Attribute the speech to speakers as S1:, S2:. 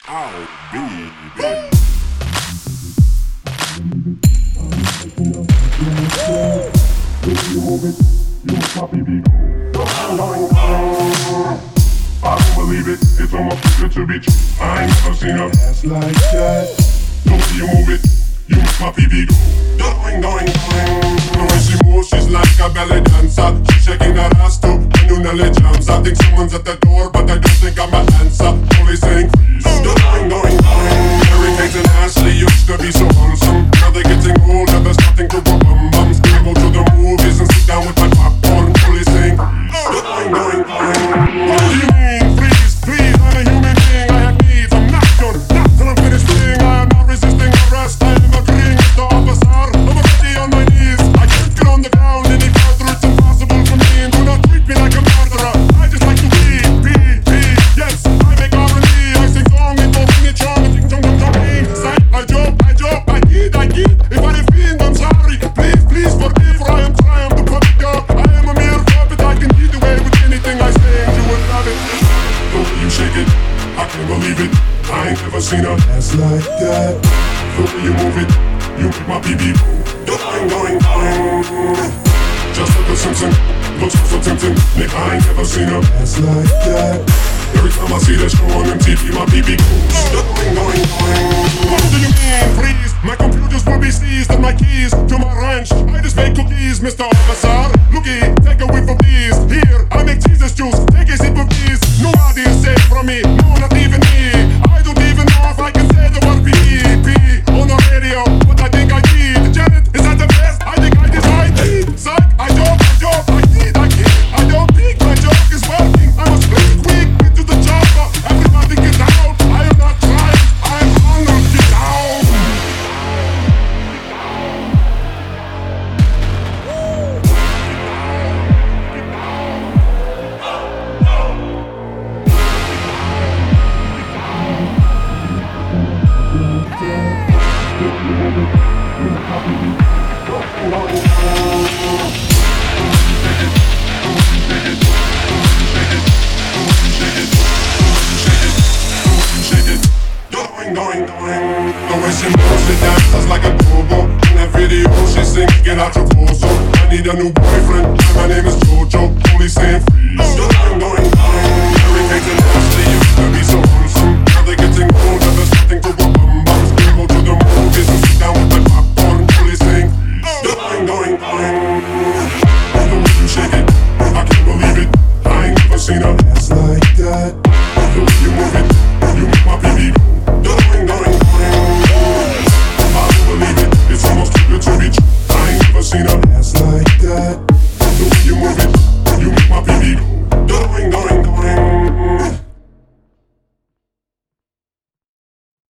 S1: Oh, baby. If you move it, you must not be beat. I don't believe it, it's almost too good to be true. I ain't never seen a ass like that. Don't see you move it, you must not be beat. Going, going, going. The way she moves, she's like a belly dancer. She's shaking that ass too, and you nearly jumps. I think someone's at the door, but I don't think I'm an answer. Only saying freeze. Going, going, going. Mary Kate and Ashley used to be so wholesome. Now they're getting old, never starting to grow bum-bums. I go to the movies and sit down with my popcorn. Only saying freeze. Going, going, going. What do you mean, freeze, please? I'm a human being, I have needs. I'm not done, not till I'm finished being. I am not resisting arrest, I am agreeing with the officer. I'm already on my knees, I can't get on the ground any further. It's impossible for me, and do not treat me like a murderer. I just like to be, yes, I make R&B. I sing song and don't sing it strong. I sing chong, sight, I joke, I kid. If I defend, I'm sorry, please forgive, for I am trying to put it up. I am a mere puppet, I can get away with anything I say, and you would love it. The way you shake it, I can't believe it. I ain't never seen a ass like that. The way you move it, you make my BB going. Just like a Simpson, looks so tempting. Nick, I ain't never seen a ass like that. Every time I see that show on MTV, my BB goes going. What do you mean, please? My computers will be seized and my keys to my ranch. I just make cookies, Mr. Officer. Looky, take a whiff of these. Here, I make Jesus juice. Take a sip of these. Nobody is safe from me. No, not even me. I don't even know if I can say the word P on the radio. But I think I did. Janet, is that the best? I think I decided. Suck, I joke, I kid. I don't think my joke is working. I must play quick into the chopper. Everybody get out. I am not trying. I am hungry. Get down. Going. The way she moves, she dances like a go-go. In that video, she sings, get out your torso. I need a new boyfriend, my name is Jojo. Only saying freeze. Going. Every case